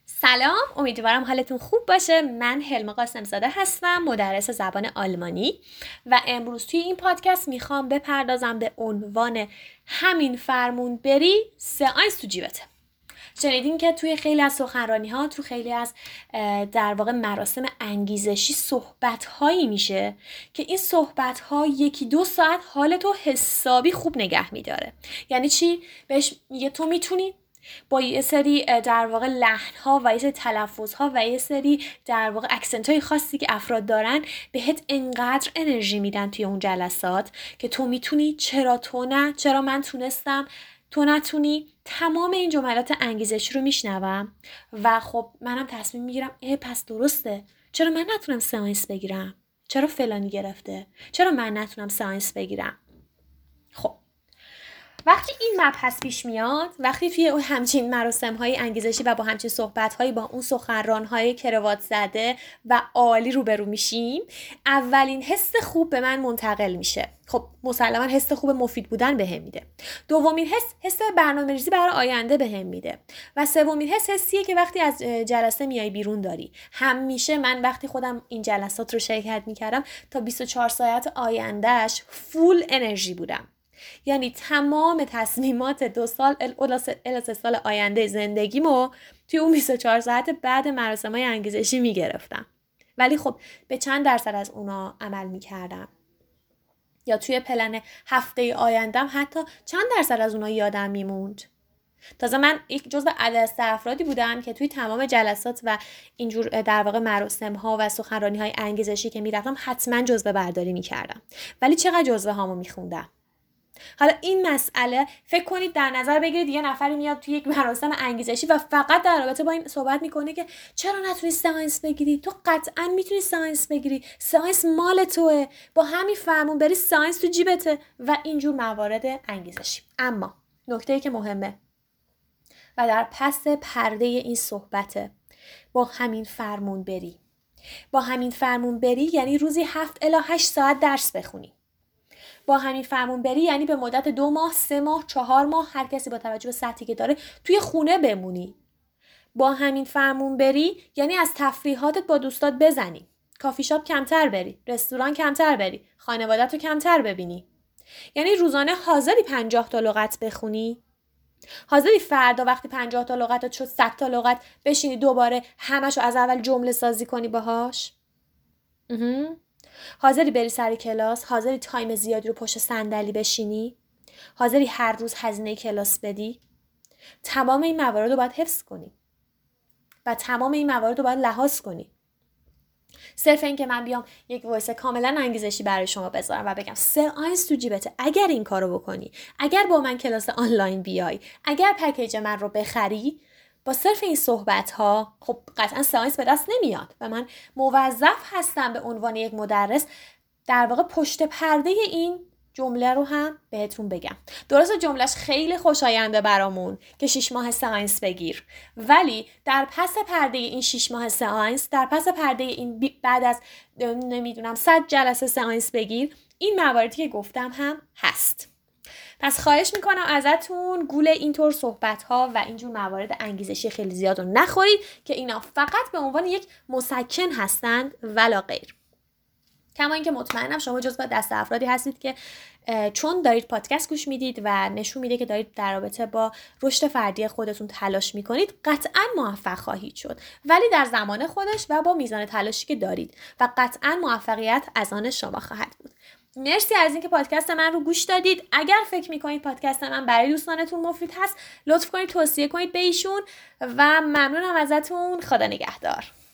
سلام، امیدوارم حالتون خوب باشه. من حلما قاسم زاده هستم، مدرس زبان آلمانی و امروز توی این پادکست میخوام بپردازم به عنوان همین فرمون بری سئانس تو جیبته. شنیدین که توی خیلی از سخنرانی ها، تو خیلی از در واقع مراسم انگیزشی صحبت هایی میشه که این صحبت ها 1-2 ساعت حالتو حسابی خوب نگه میداره. یعنی چی؟ بهش میگه تو میتونی با یه سری در واقع لحن‌ها و یه سری تلفظ‌ها و یه سری در واقع اکسنت‌های خاصی که افراد دارن بهت انقدر انرژی میدن توی اون جلسات که تو میتونی، چرا تو نه، چرا من تونستم تو نتونی. تمام این جملات انگیزشی رو میشنوم و خب منم تصمیم میگیرم پس درسته، چرا من نتونم ساینس بگیرم، چرا فلانی گرفته، چرا من نتونم ساینس بگیرم. خب وقتی این مبحث پیش میاد، وقتی توی همچین مراسم‌های انگیزشی و با همچین صحبت‌هایی با اون سخنران‌های کراوات زده و عالی روبرو میشیم، اولین حس خوب به من منتقل میشه. خب مسلماً حس خوب مفید بودن بهم میده. دومین حس برنامه‌ریزی برای آینده بهم میده. و سومین حسیه که وقتی از جلسه میای بیرون داری. همیشه من وقتی خودم این جلسات رو شرکت میکردم تا 24 ساعت آیندهش فول انرژی بودم. یعنی تمام تصمیمات 2 سال الی 3 سال آینده زندگیمو توی اون 24 ساعت بعد مراسم‌های انگیزشی میگرفتم. ولی خب به چند درصد از اونا عمل میکردم؟ یا توی پلن هفته آیندم حتی چند درصد از اونا یادم میموند؟ تازه من یک جزو عدد افرادی بودم که توی تمام جلسات و اینجور در واقع مراسم‌ها و سخنرانی‌های انگیزشی که میرفتم حتما جزوه برداری میکردم. ولی چقدر جزوه هامو میخوندم؟ حالا این مسئله فکر کنید در نظر بگیرید یه نفری میاد توی یک مراسم انگیزشی و فقط در رابطه با این صحبت میکنه که چرا نتونی ساینس بگیری؟ تو قطعا میتونی ساینس بگیری، ساینس مال توه، با همین فرمون بری ساینس تو جیبته و اینجور موارد انگیزشی. اما نکته‌ای که مهمه و در پس پرده این صحبته، با همین فرمون بری یعنی روزی 7 الی 8 ساعت درس بخونی. با همین فرمون بری یعنی به مدت 2 ماه، 3 ماه، 4 ماه، هر کسی با توجه به سطحی که داره توی خونه بمونی. با همین فرمون بری یعنی از تفریحاتت با دوستات بزنی، کافی شاپ کمتر بری، رستوران کمتر بری، خانوادت رو کمتر ببینی. یعنی روزانه حاضری 50 تا لغت بخونی؟ حاضری فردا وقتی 50 تا لغتت شد 100 تا لغت بشینی دوباره همشو از اول جمله سازی کنی باهاش؟ حاضری بری سر کلاس؟ حاضری تایم زیادی رو پشت صندلی بشینی؟ حاضری هر روز هزینه کلاس بدی؟ تمام این موارد رو باید حفظ کنی و تمام این موارد رو باید لحاظ کنی. صرف این که من بیام یک وایس کاملا انگیزشی برای شما بذارم و بگم ساینس تو جیبته، اگر این کارو بکنی، اگر با من کلاس آنلاین بیای، اگر پکیج من رو بخری، با صرف این صحبت ها خب قطعا ساینس به دست نمیاد و من موظف هستم به عنوان یک مدرس در واقع پشت پرده این جمله رو هم بهتون بگم. درسته جملهش خیلی خوشاینده برامون که 6 ماه ساینس بگیر، ولی در پس پرده این 6 ماه ساینس، در پس پرده این بعد از 100 جلسه ساینس بگیر، این مواردی که گفتم هم هست. پس خواهش میکنم ازتون گول اینطور صحبت‌ها و اینجور موارد انگیزشی خیلی زیاد رو نخورید که اینا فقط به عنوان یک مسکن هستند ولا غیر. کما اینکه مطمئنم شما جزو دسته افرادی هستید که چون دارید پادکست گوش میدید و نشون میده که دارید در رابطه با رشد فردی خودتون تلاش میکنید، قطعا موفق خواهید شد، ولی در زمان خودش و با میزان تلاشی که دارید و قطعا موفقیت از آن شما خواهد بود. مرسی از اینکه پادکست من رو گوش دادید. اگر فکر میکنید پادکست من برای دوستانتون مفید هست، لطف کنید توصیه کنید به ایشون و ممنونم ازتون. خدا نگهدار.